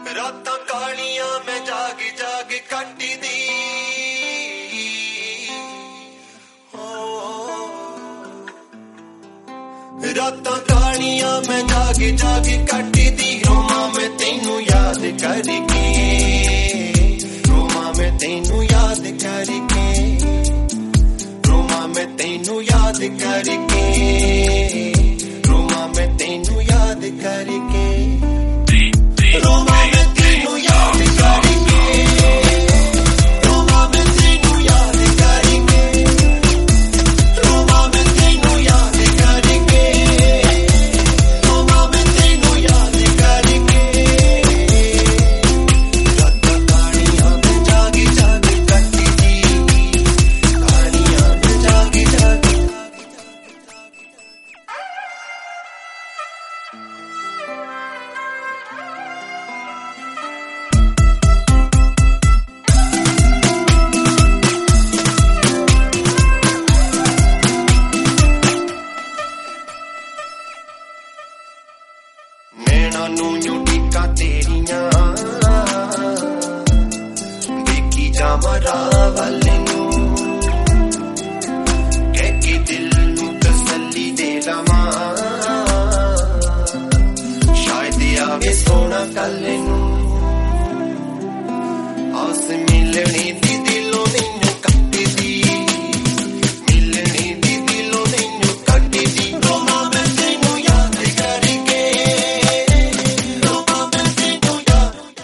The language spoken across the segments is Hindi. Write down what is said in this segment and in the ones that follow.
रातां कालियां मैं जाग जाग कट्टी दी रातां कालियां मैं जाग जाग कट्टी दी रोमा मैं तेनू याद करके रोमा मैं तेनू याद करके रोमा मैं तेनू याद करके रोमा मैं तेनू याद करके रोमा मैं तेनू याद करके रोमा मैं तेनू याद करके रोमा मैं तेनू याद करके रोमा मैं तेनू याद करके रातां कालियां मैं जाग जाग कट्टी दी कालियां मैं जाग जाग नैना नू यूटिका तेरियां देखी जावां राह वाले नू कह के दिल नू तसल्ली दे लवां शायद आवे सोना कल नू आस मिलने दी दिलों नैनू कट्टी दी मिलने दी दिलों नैनू कट्टी दी रोमा मैं तेनू याद करके रोमा मैं तेनू याद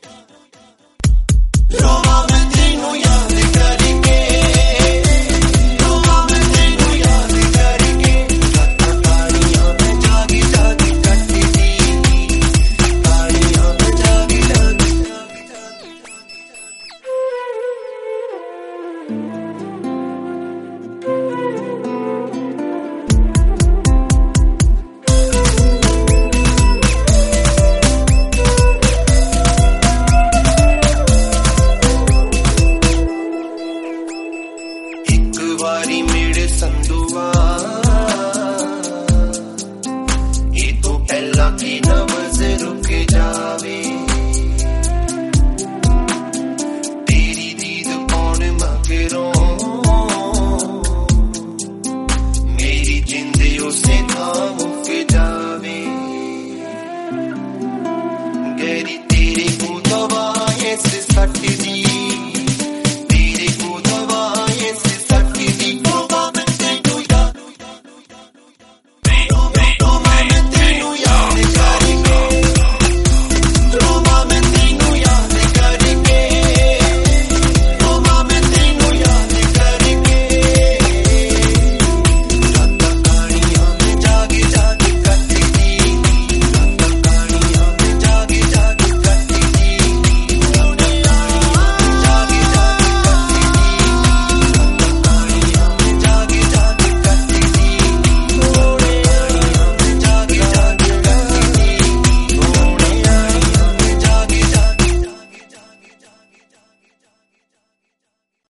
रोमा मैं तेनू याद करके रोमा मैं तेनू याद करके रातां कालियां मैं जाग जाग कट्टी दी कालियां मैं जाग जाग एक वारी मेरे संदुआ ये तो पहला की नव